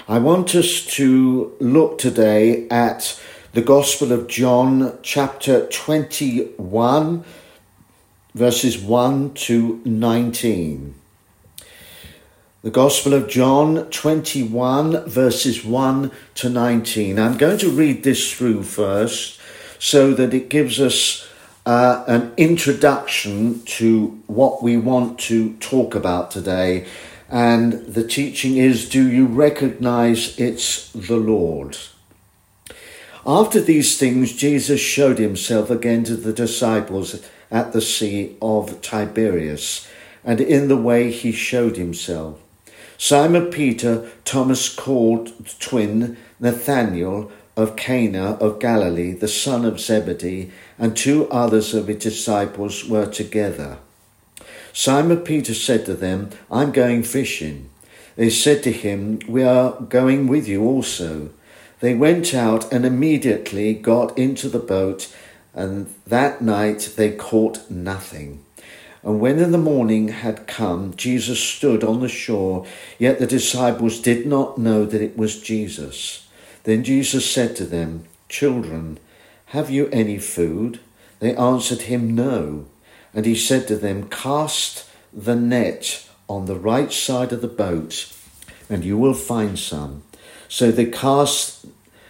I want us to look today at the Gospel of John, chapter 21, verses 1 to 19. The Gospel of John 21, verses 1 to 19. I'm going to read this through first so that it gives us an introduction to what we want to talk about today. And the teaching is, do you recognize it's the Lord? After these things, Jesus showed himself again to the disciples at the Sea of Tiberias, and in the way he showed himself. Simon Peter, Thomas called twin, Nathanael of Cana of Galilee, the son of Zebedee, and two others of his disciples were together. Simon Peter said to them, I'm going fishing. They said to him, we are going with you also. They went out and immediately got into the boat, and that night they caught nothing. And when in the morning had come, Jesus stood on the shore, yet the disciples did not know that it was Jesus. Then Jesus said to them, Children, have you any food? They answered him, No. And he said to them, Cast the net on the right side of the boat, and you will find some. So they cast,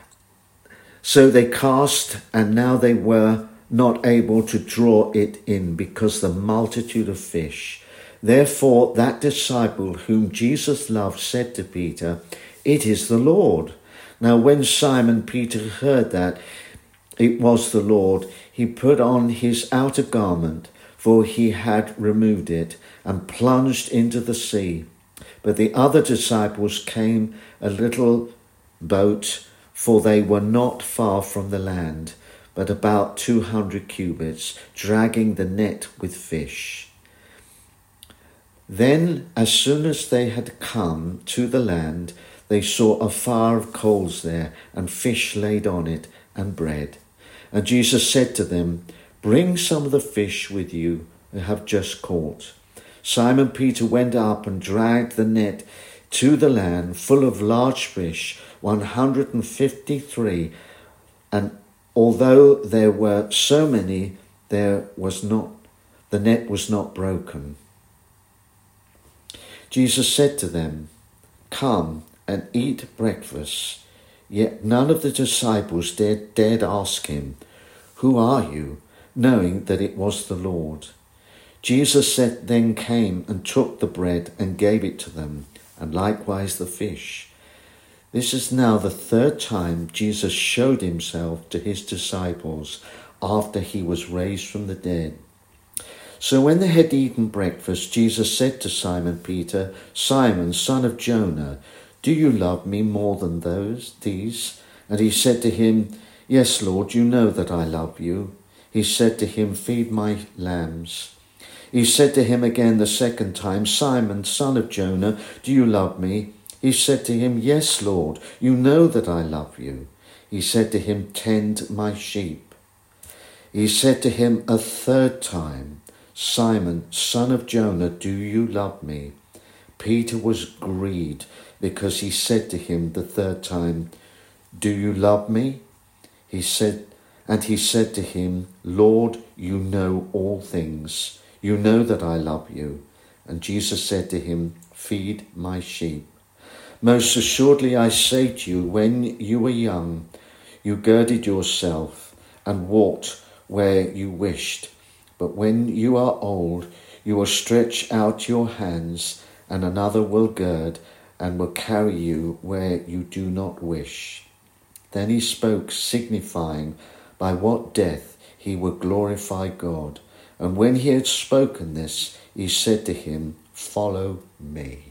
and now they were not able to draw it in because the multitude of fish. Therefore that disciple whom Jesus loved said to Peter, It is the Lord. Now when Simon Peter heard that it was the Lord, he put on his outer garment, for he had removed it, and plunged into the sea. But the other disciples came a little boat, for they were not far from the land, but about 200 cubits, dragging the net with fish. Then, as soon as they had come to the land, they saw a fire of coals there, and fish laid on it, and bread. And Jesus said to them, Bring some of the fish with you you have just caught. Simon Peter went up and dragged the net to the land, full of large fish, 153, and although there were so many, the net was not broken. Jesus said to them, Come and eat breakfast. Yet none of the disciples dared ask him, Who are you? Knowing that it was the Lord. Jesus then came and took the bread and gave it to them, and likewise the fish. This is now the third time Jesus showed himself to his disciples after he was raised from the dead. So when they had eaten breakfast, Jesus said to Simon Peter, Simon, son of Jonah, do you love me more than these? And he said to him, Yes, Lord, you know that I love you. He said to him, Feed my lambs. He said to him again the second time, Simon, son of Jonah, do you love me? He said to him, Yes, Lord, you know that I love you. He said to him, Tend my sheep. He said to him a third time, Simon, son of Jonah, do you love me? Peter was grieved because he said to him the third time, Do you love me? He said to him, Lord, you know all things. You know that I love you. And Jesus said to him, Feed my sheep. Most assuredly I say to you, when you were young, you girded yourself and walked where you wished. But when you are old, you will stretch out your hands, and another will gird and will carry you where you do not wish. Then he spoke, signifying by what death he would glorify God. And when he had spoken this, he said to him, Follow me.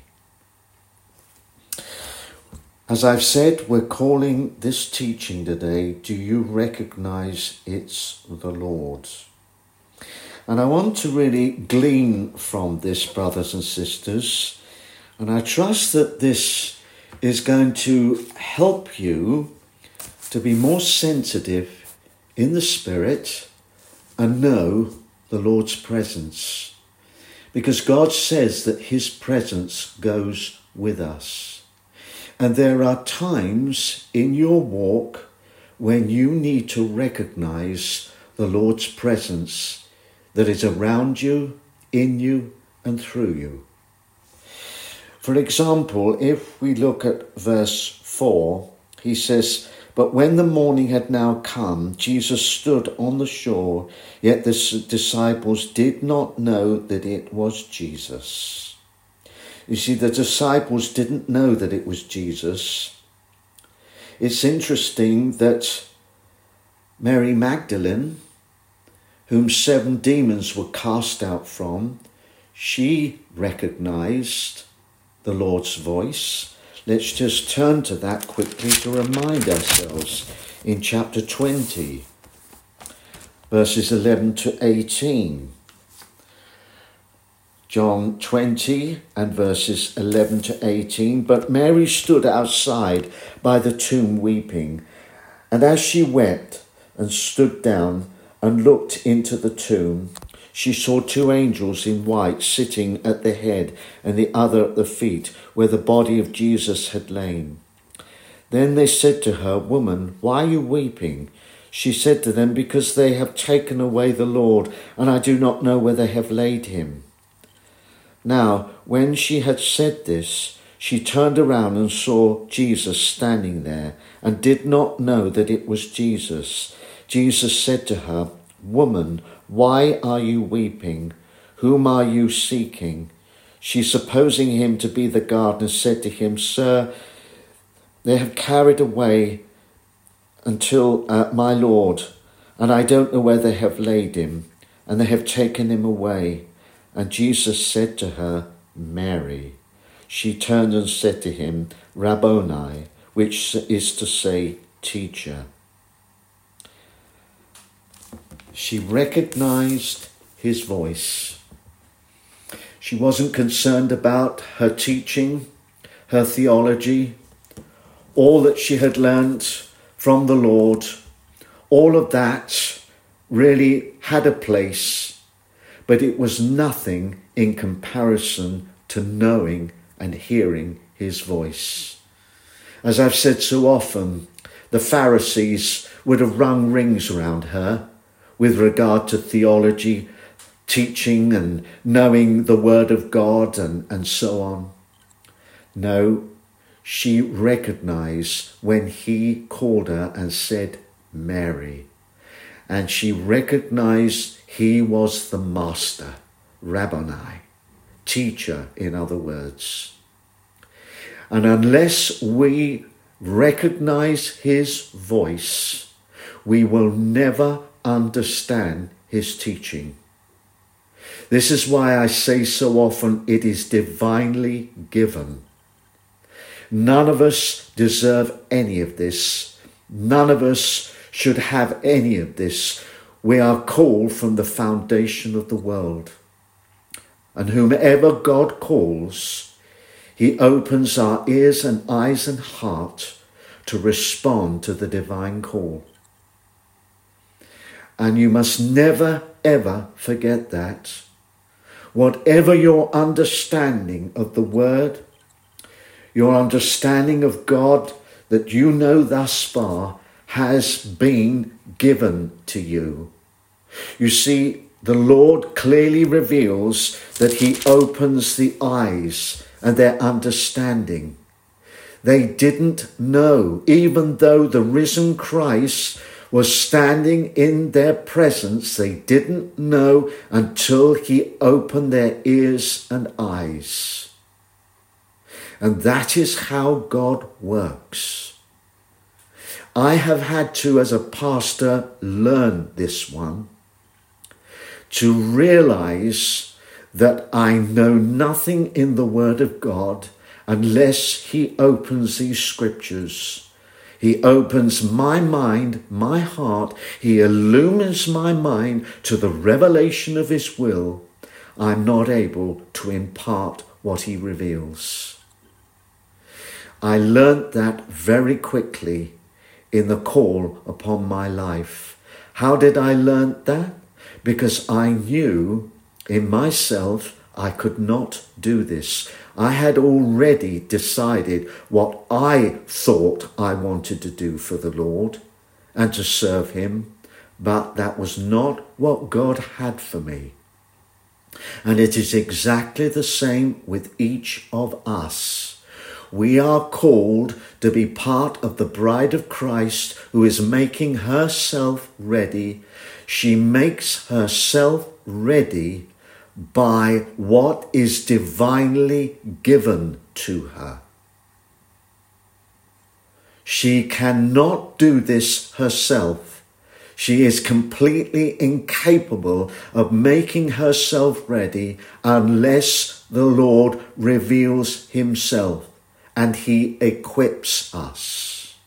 As I've said, we're calling this teaching today, Do you recognize it's the Lord? And I want to really glean from this, brothers and sisters, and I trust that this is going to help you to be more sensitive in the Spirit and know the Lord's presence. Because God says that his presence goes with us. And there are times in your walk when you need to recognize the Lord's presence that is around you, in you, and through you. For example, if we look at verse 4, he says, "But when the morning had now come, Jesus stood on the shore, yet the disciples did not know that it was Jesus." You see, the disciples didn't know that it was Jesus. It's interesting that Mary Magdalene, whom 7 demons were cast out from, she recognized the Lord's voice. Let's just turn to that quickly to remind ourselves in chapter 20, verses 11 to 18. John 20 and verses 11 to 18. "But Mary stood outside by the tomb weeping. And as she wept and stood down and looked into the tomb, she saw 2 angels in white sitting at the head and the other at the feet, where the body of Jesus had lain. Then they said to her, 'Woman, why are you weeping?' She said to them, 'Because they have taken away the Lord, and I do not know where they have laid him.' Now, when she had said this, she turned around and saw Jesus standing there, and did not know that it was Jesus. Jesus said to her, 'Woman, why are you weeping? Whom are you seeking?' She, supposing him to be the gardener, said to him, 'Sir, they have carried away until my Lord, and I don't know where they have laid him, and they have taken him away.' And Jesus said to her, 'Mary.' She turned and said to him, 'Rabboni,' which is to say, teacher." She recognized his voice. She wasn't concerned about her teaching, her theology, all that she had learnt from the Lord. All of that really had a place, but it was nothing in comparison to knowing and hearing his voice. As I've said so often, the Pharisees would have rung rings around her with regard to theology, teaching and knowing the word of God and so on. No, she recognized when he called her and said, "Mary." And she recognized he was the master, Rabboni, teacher in other words. And unless we recognize his voice, we will never understand his teaching. This is why I say so often it is divinely given. None of us deserve any of this. None of us should have any of this. We are called from the foundation of the world. And whomever God calls, he opens our ears and eyes and heart to respond to the divine call. And you must never, ever forget that. Whatever your understanding of the word, your understanding of God that you know thus far has been given to you. You see, the Lord clearly reveals that he opens the eyes and their understanding. They didn't know, even though the risen Christ was standing in their presence, they didn't know until he opened their ears and eyes. And that is how God works. I have had to, as a pastor, learn this one, to realize that I know nothing in the Word of God unless he opens these scriptures. He opens my mind, my heart. He illumines my mind to the revelation of his will. I'm not able to impart what he reveals. I learnt that very quickly in the call upon my life. How did I learn that? Because I knew in myself I could not do this. I had already decided what I thought I wanted to do for the Lord and to serve him, but that was not what God had for me. And it is exactly the same with each of us. We are called to be part of the bride of Christ who is making herself ready. She makes herself ready by what is divinely given to her. She cannot do this herself. She is completely incapable of making herself ready unless the Lord reveals himself and he equips us.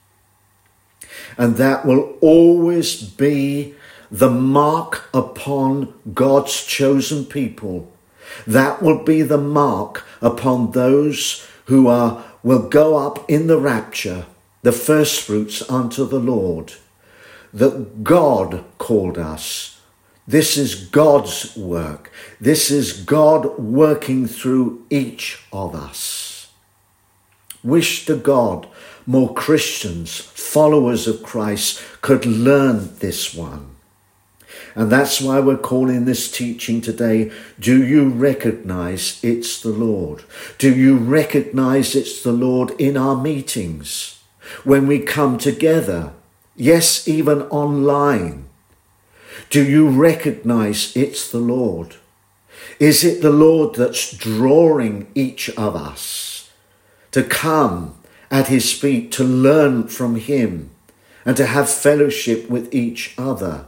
And that will always be the mark upon God's chosen people. That will be the mark upon those who will go up in the rapture, the first fruits unto the Lord. That God called us. This is God's work. This is God working through each of us. Wish to God more Christians, followers of Christ, could learn this one. And that's why we're calling this teaching today, do you recognize it's the Lord? Do you recognize it's the Lord in our meetings? When we come together, yes, even online, do you recognize it's the Lord? Is it the Lord that's drawing each of us to come at his feet, to learn from him and to have fellowship with each other?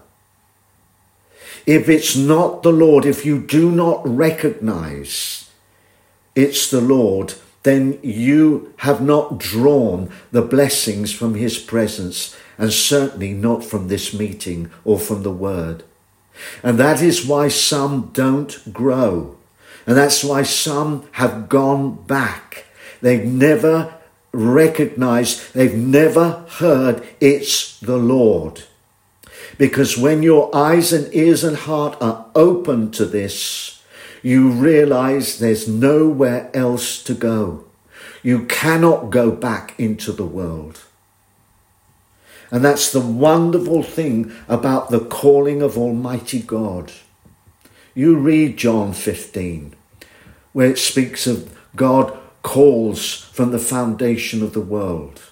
If it's not the Lord, if you do not recognize it's the Lord, then you have not drawn the blessings from his presence, and certainly not from this meeting or from the word. And that is why some don't grow. And that's why some have gone back. They've never recognized, they've never heard it's the Lord. Because when your eyes and ears and heart are open to this, you realize there's nowhere else to go. You cannot go back into the world. And that's the wonderful thing about the calling of Almighty God. You read John 15, where it speaks of God calls from the foundation of the world.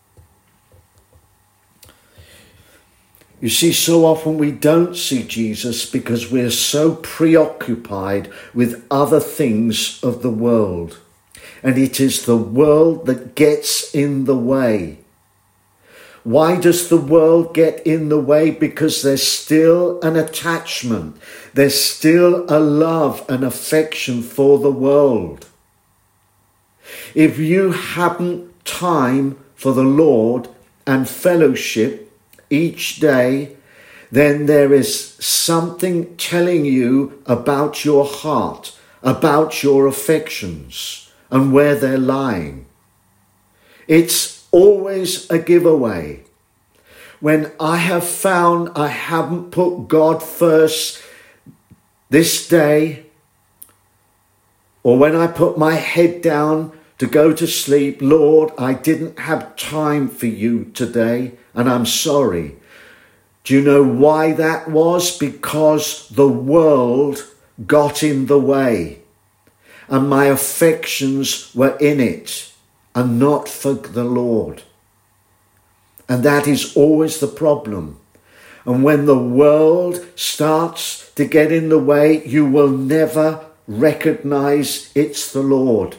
You see, so often we don't see Jesus because we're so preoccupied with other things of the world. And it is the world that gets in the way. Why does the world get in the way? Because there's still an attachment. There's still a love and affection for the world. If you haven't time for the Lord and fellowship each day, then there is something telling you about your heart, about your affections and where they're lying. It's always a giveaway. When I have found I haven't put God first this day, or when I put my head down to go to sleep, Lord, I didn't have time for you today, and I'm sorry. Do you know why that was? Because the world got in the way, and my affections were in it, and not for the Lord. And that is always the problem. And when the world starts to get in the way, you will never recognize it's the Lord.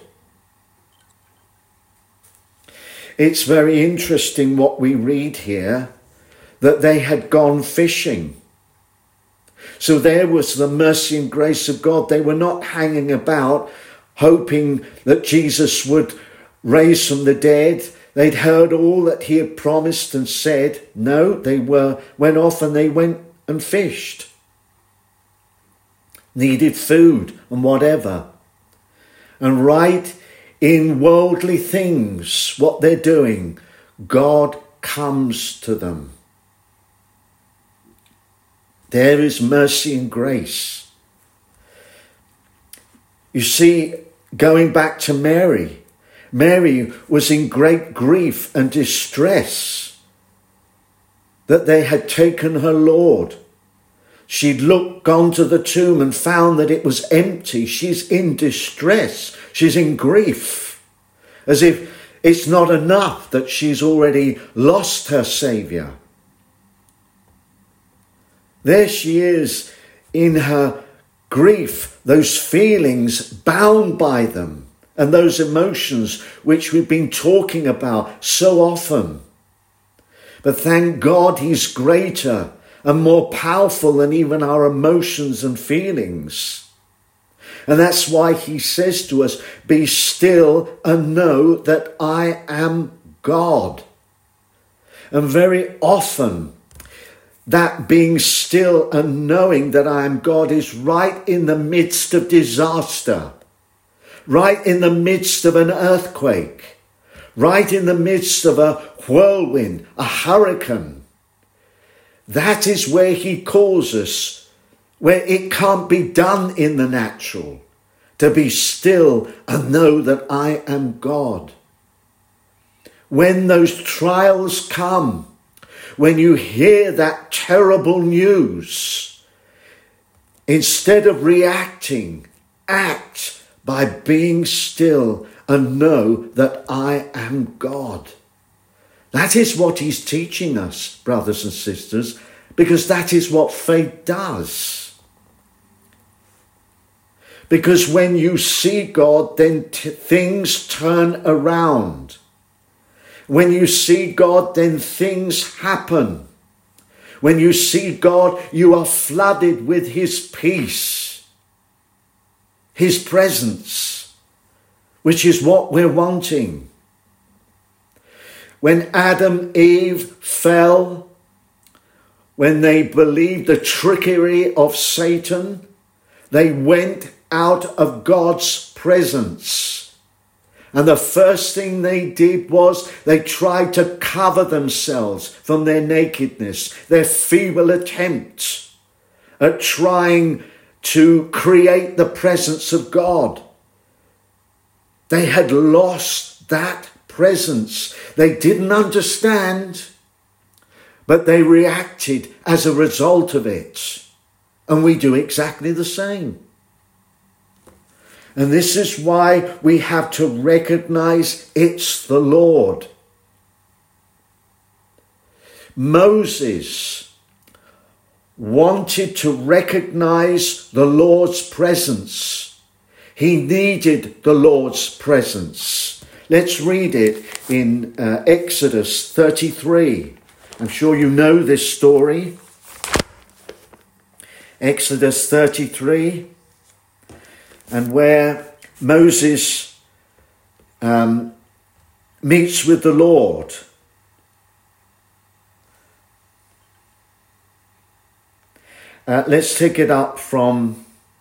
It's very interesting what we read here, that they had gone fishing. So there was the mercy and grace of God. They were not hanging about hoping that Jesus would raise from the dead. They'd heard all that he had promised and said. No, they went off and they went and fished. Needed food and whatever. And right in worldly things, what they're doing, God comes to them. There is mercy and grace. You see, Going back to Mary, Mary was in great grief and distress that they had taken her Lord. She'd gone to the tomb and found that it was empty. She's in distress. She's in grief, as if it's not enough that she's already lost her Saviour. There she is in her grief, those feelings, bound by them, and those emotions which we've been talking about so often. But thank God he's greater and more powerful than even our emotions and feelings. And that's why he says to us, be still and know that I am God. And very often, that being still and knowing that I am God is right in the midst of disaster, right in the midst of an earthquake, right in the midst of a whirlwind, a hurricane. That is where he calls us, where it can't be done in the natural, to be still and know that I am God. When those trials come, when you hear that terrible news, instead of reacting, act by being still and know that I am God. That is what he's teaching us, brothers and sisters, because that is what faith does. Because when you see God, then things turn around. When you see God, then things happen. When you see God, you are flooded with his peace, his presence, which is what we're wanting. When Adam and Eve fell, when they believed the trickery of Satan, they went out of God's presence. And the first thing they did was they tried to cover themselves from their nakedness, their feeble attempt at trying to create the presence of God. They had lost that presence. They didn't understand, but they reacted as a result of it. And we do exactly the same. And this is why we have to recognize it's the Lord. Moses wanted to recognize the Lord's presence. He needed the Lord's presence. Let's read it in Exodus 33. I'm sure you know this story. Exodus 33. And where Moses meets with the Lord. Let's take it up from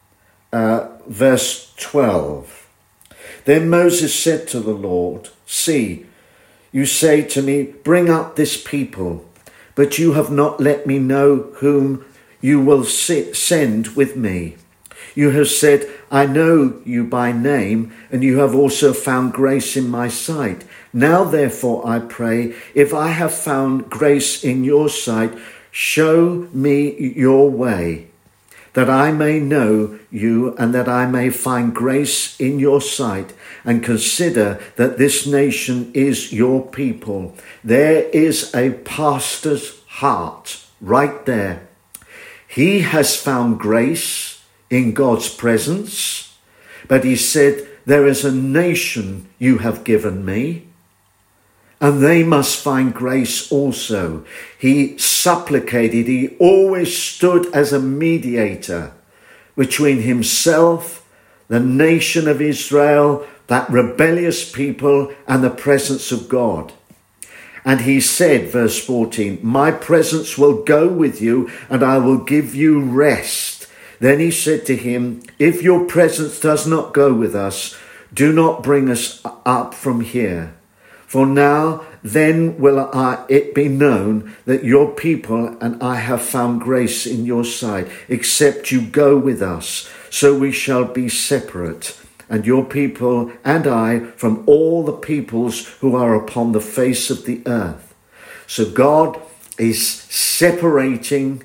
verse 12. Then Moses said to the Lord, "See, you say to me, bring up this people, but you have not let me know whom you will send with me. You have said, I know you by name, and you have also found grace in my sight. Now, therefore, I pray, if I have found grace in your sight, show me your way, that I may know you and that I may find grace in your sight, and consider that this nation is your people." There is a pastor's heart right there. He has found grace in God's presence, but he said, there is a nation you have given me, and they must find grace also. He supplicated, he always stood as a mediator between himself, the nation of Israel, that rebellious people, and the presence of God. And he said, verse 14, "My presence will go with you, and I will give you rest." Then he said to him, "If your presence does not go with us, do not bring us up from here. For now, then will it be known that your people and I have found grace in your sight, except you go with us, so we shall be separate. and your people and I from all the peoples who are upon the face of the earth. So God is separating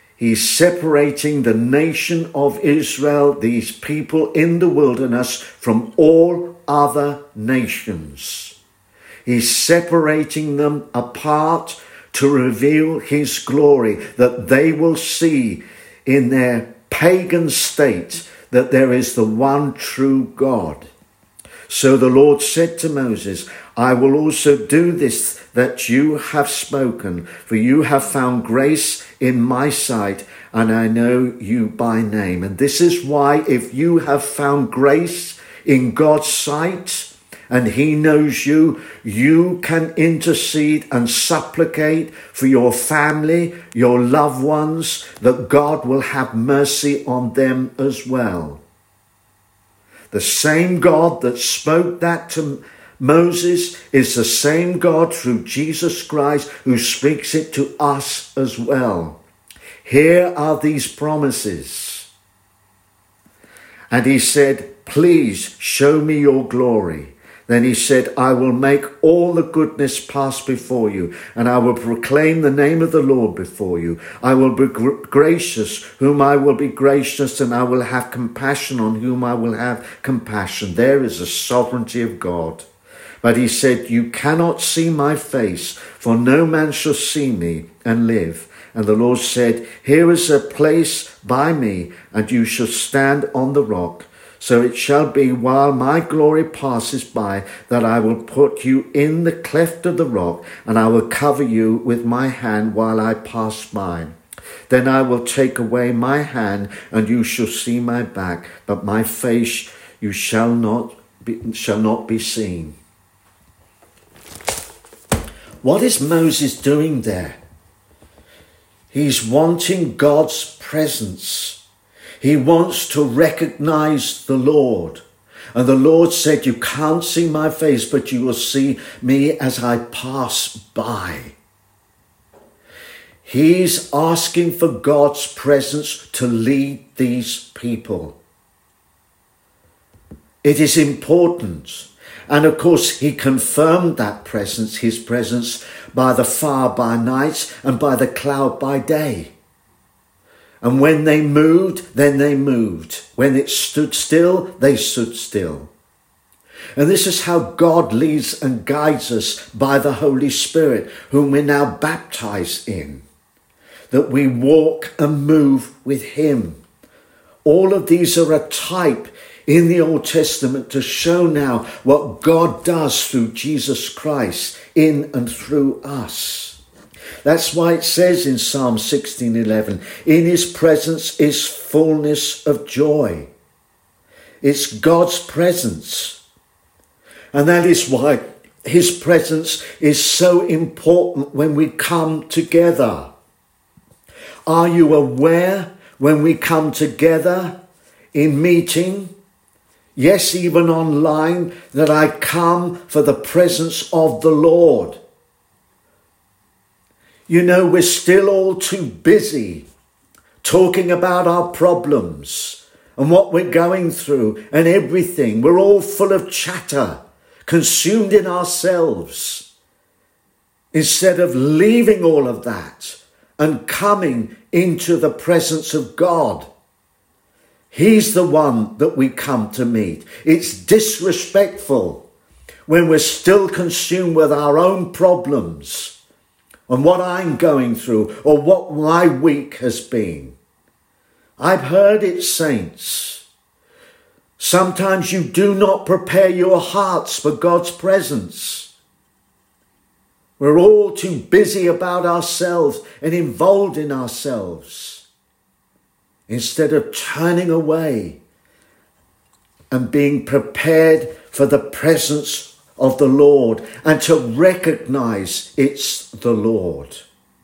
the nation of Israel, these people in the wilderness, from all other nations. He's separating them apart to reveal his glory, that they will see in their pagan state that there is the one true God. So the Lord said to Moses, I will also do this that you have spoken, for you have found grace in my sight, and I know you by name. And this is why, if you have found grace in God's sight, and he knows you, you can intercede and supplicate for your family, your loved ones, that God will have mercy on them as well. The same God that spoke that to Moses is the same God through Jesus Christ who speaks it to us as well. Here are these promises. And he said, please show me your glory. Then he said, I will make all the goodness pass before you, and I will proclaim the name of the Lord before you. I will be gracious, whom I will be gracious, and I will have compassion on whom I will have compassion. There is the sovereignty of God. But he said, you cannot see my face, for no man shall see me and live. And the Lord said, here is a place by me, and you shall stand on the rock. So it shall be, while my glory passes by, that I will put you in the cleft of the rock, and I will cover you with my hand while I pass by. Then I will take away my hand, and you shall see my back, but my face you shall not be seen. What is Moses doing there? He's wanting God's presence. He wants to recognize the Lord. And the Lord said, you can't see my face, but you will see me as I pass by. He's asking for God's presence to lead these people. It is important. And of course, he confirmed that presence, his presence, by the fire by night and by the cloud by day. And when they moved, then they moved. When it stood still, they stood still. And this is how God leads and guides us by the Holy Spirit, whom we're now baptized in. That we walk and move with him. All of these are a type in the Old Testament to show now what God does through Jesus Christ in and through us. That's why it says in Psalm 16:11, in his presence is fullness of joy. It's God's presence. And that is why his presence is so important when we come together. Are you aware when we come together in meeting, yes, even online, that I come for the presence of the Lord? You know, we're still all too busy talking about our problems and what we're going through and everything. We're all full of chatter, consumed in ourselves, instead of leaving all of that and coming into the presence of God. He's the one that we come to meet. It's disrespectful when we're still consumed with our own problems and what I'm going through or what my week has been. I've heard it, saints. Sometimes you do not prepare your hearts for God's presence. We're all too busy about ourselves and involved in ourselves, instead of turning away and being prepared for the presence of the Lord and to recognize it's the Lord.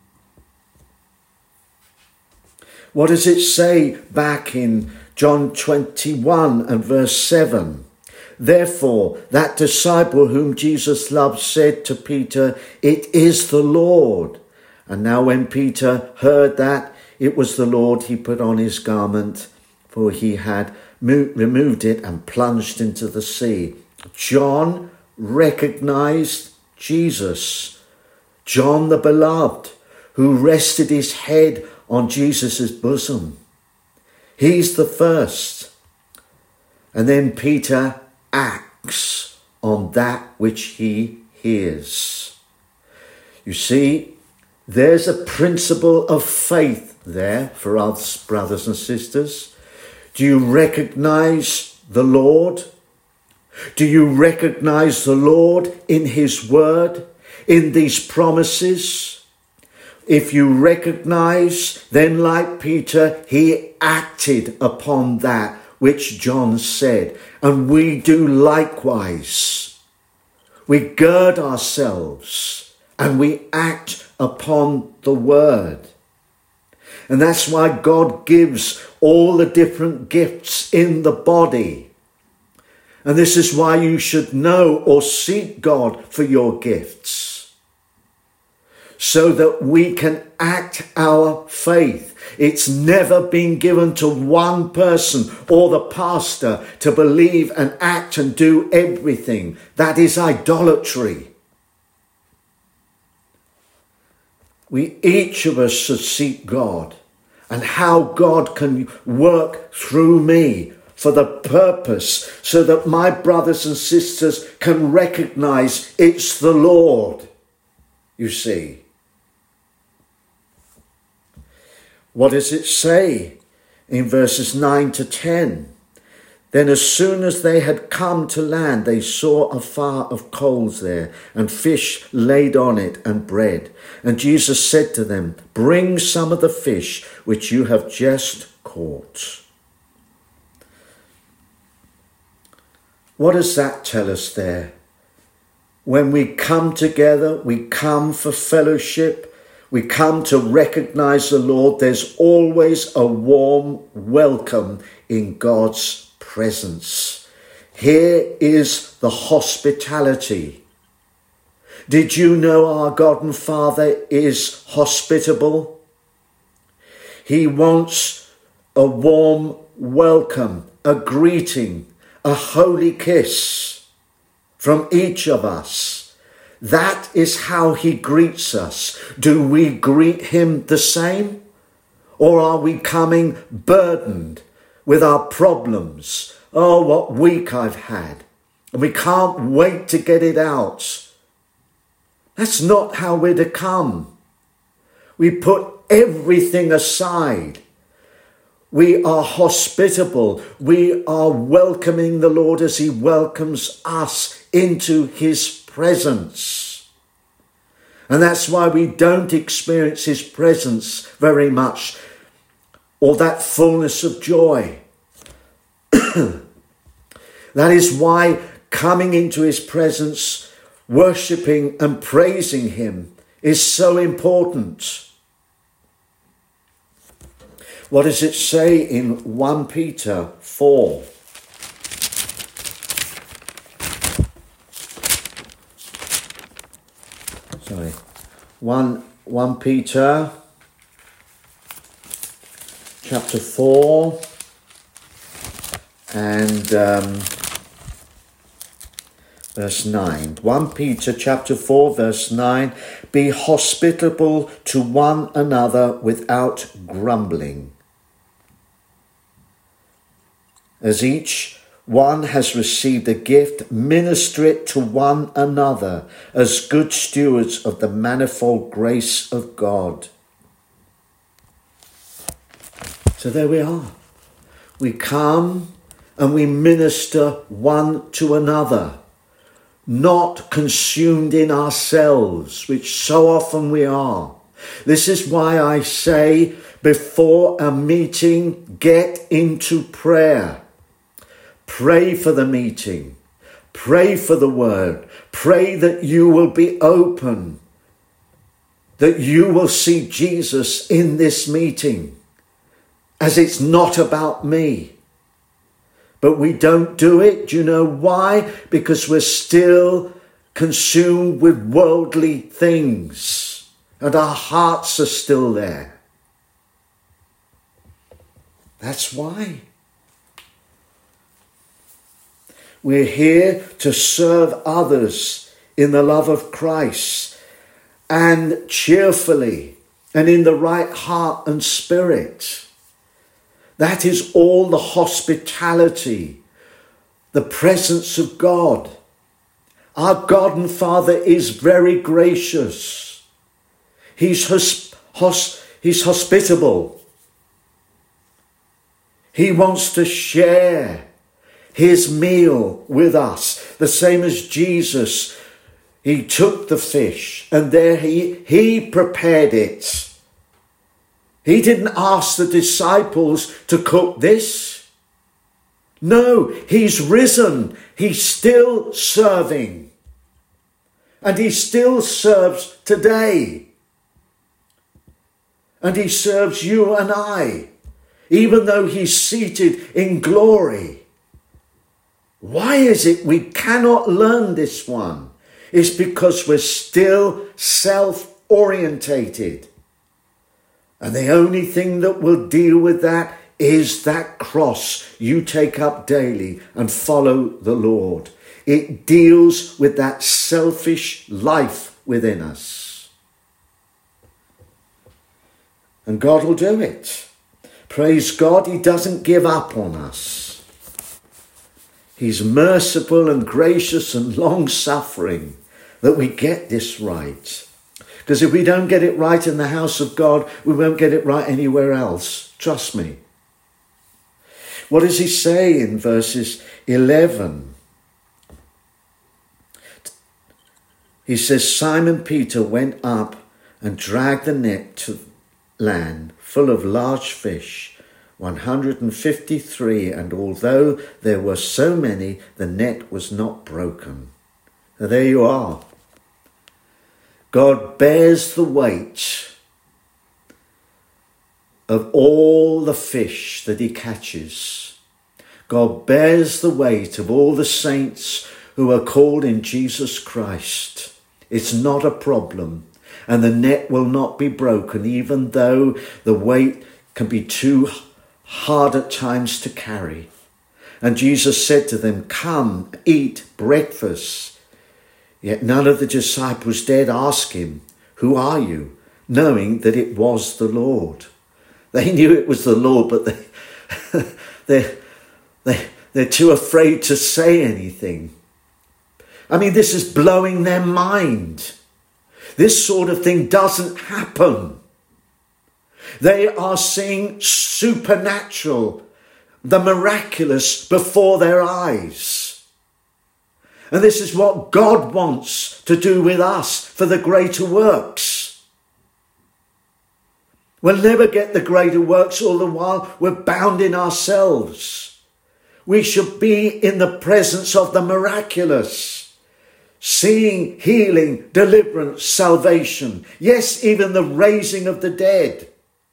What does it say back in John 21 and verse 7? Therefore, that disciple whom Jesus loved said to Peter, it is the Lord. And now when Peter heard that it was the Lord, he put on his garment, for he had removed it and plunged into the sea. John recognized Jesus, John the beloved, who rested his head on Jesus' bosom. He's the first. And then Peter acts on that which he hears. You see, there's a principle of faith there for us, brothers and sisters. Do you recognize the Lord? Do you recognize the Lord in his word, in these promises? If you recognize, then like Peter, he acted upon that which John said. And we do likewise. We gird ourselves and we act upon the word. And that's why God gives all the different gifts in the body. And this is why you should know or seek God for your gifts, so that we can act our faith. It's never been given to one person or the pastor to believe and act and do everything. That is idolatry. We, each of us, should seek God and how God can work through me for the purpose so that my brothers and sisters can recognize it's the Lord, you see. What does it say in verses 9 to 10? Then as soon as they had come to land, they saw a fire of coals there, and fish laid on it, and bread. And Jesus said to them, "Bring some of the fish which you have just caught." What does that tell us there? When we come together, we come for fellowship, we come to recognize the Lord, there's always a warm welcome in God's presence. Here is the hospitality. Did you know our God and Father is hospitable? He wants a warm welcome, a greeting, a holy kiss from each of us. That is how he greets us. Do we greet him the same? Or are we coming burdened with our problems? Oh, what week I've had, and we can't wait to get it out. That's not how we're to come. We put everything aside. We are hospitable. We are welcoming the Lord as he welcomes us into his presence. And that's why we don't experience his presence very much, or that fullness of joy. That is why coming into his presence, worshipping and praising him is so important. What does it say in 1 Peter 4? Sorry. 1 Peter chapter 4 and verse 9. 1 Peter chapter 4 verse 9. Be hospitable to one another without grumbling. As each one has received a gift, minister it to one another as good stewards of the manifold grace of God. So there we are. We come and we minister one to another, not consumed in ourselves, which so often we are. This is why I say before a meeting, get into prayer. Pray for the meeting. Pray for the word. Pray that you will be open, that you will see Jesus in this meeting, as it's not about me. But we don't do it. Do you know why? Because we're still consumed with worldly things, and our hearts are still there. That's why. We're here to serve others in the love of Christ and cheerfully and in the right heart and spirit. That is all the hospitality, the presence of God. Our God and Father is very gracious. He's hospitable. He wants to share his meal with us. The same as Jesus. He took the fish and there he prepared it. He didn't ask the disciples to cook this. No, he's risen. He's still serving. And he still serves today. And he serves you and I, even though he's seated in glory. Why is it we cannot learn this one? It's because we're still self-orientated. And the only thing that will deal with that is that cross you take up daily and follow the Lord. It deals with that selfish life within us. And God will do it. Praise God, he doesn't give up on us. He's merciful and gracious and long-suffering that we get this right. Because if we don't get it right in the house of God, we won't get it right anywhere else. Trust me. What does he say in verses 11? He says, Simon Peter went up and dragged the net to land full of large fish, 153, and although there were so many, the net was not broken. Now there you are. God bears the weight of all the fish that he catches. God bears the weight of all the saints who are called in Jesus Christ. It's not a problem. And the net will not be broken, even though the weight can be too hard at times to carry. And Jesus said to them, come, eat breakfast. Yet none of the disciples dared ask him, who are you? Knowing that it was the Lord. They knew it was the Lord, but they're too afraid to say anything. I mean, this is blowing their mind. This sort of thing doesn't happen. They are seeing supernatural, the miraculous before their eyes. And this is what God wants to do with us for the greater works. We'll never get the greater works all the while we're bound in ourselves. We should be in the presence of the miraculous, seeing healing, deliverance, salvation. Yes, even the raising of the dead.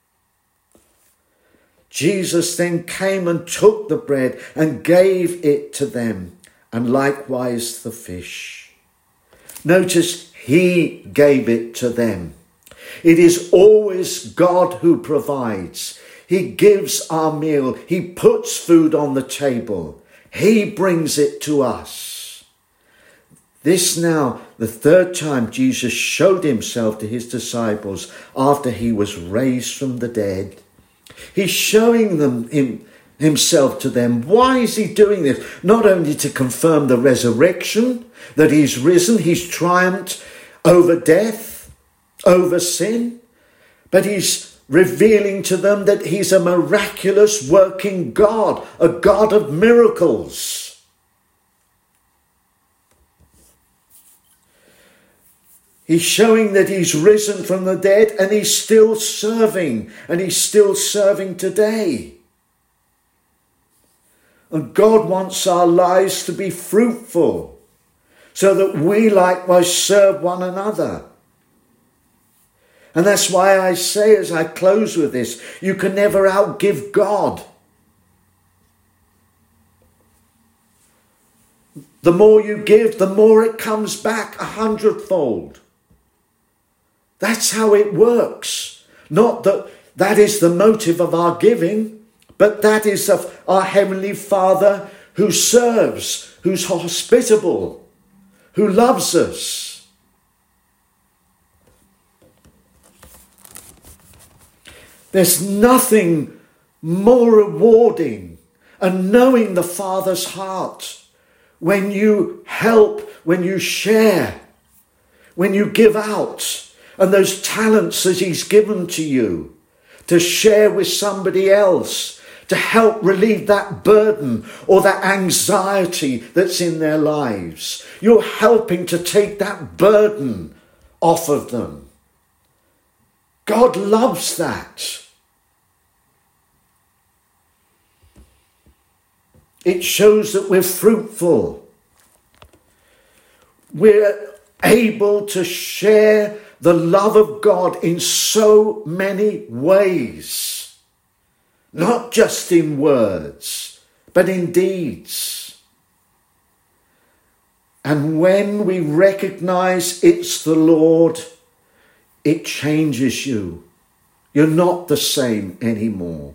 Jesus then came and took the bread and gave it to them, and likewise the fish. Notice he gave it to them. It is always God who provides. He gives our meal. He puts food on the table. He brings it to us. This now, the third time Jesus showed himself to his disciples after he was raised from the dead. He's showing them himself to them. Why is he doing this? Not only to confirm the resurrection, that he's risen, he's triumphed over death, over sin, but he's revealing to them that he's a miraculous working God, a God of miracles. He's showing that he's risen from the dead and he's still serving, and he's still serving today. And God wants our lives to be fruitful so that we likewise serve one another. And that's why I say, as I close with this, you can never outgive God. The more you give, the more it comes back 100-fold. That's how it works. Not that is the motive of our giving, but that is of our Heavenly Father who serves, who's hospitable, who loves us. There's nothing more rewarding and knowing the Father's heart when you help, when you share, when you give out, and those talents that he's given to you to share with somebody else, to help relieve that burden or that anxiety that's in their lives. You're helping to take that burden off of them. God loves that. It shows that we're fruitful. We're able to share the love of God in so many ways. Not just in words, but in deeds. And when we recognize it's the Lord, it changes you. You're not the same anymore.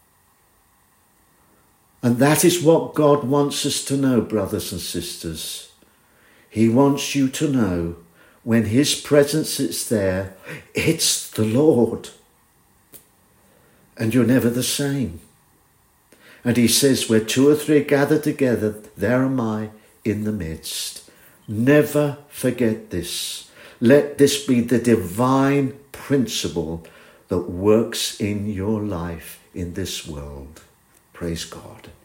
And that is what God wants us to know, brothers and sisters. He wants you to know when his presence is there, it's the Lord. And you're never the same. And he says, where two or three are gathered together, there am I in the midst. Never forget this. Let this be the divine principle that works in your life in this world. Praise God.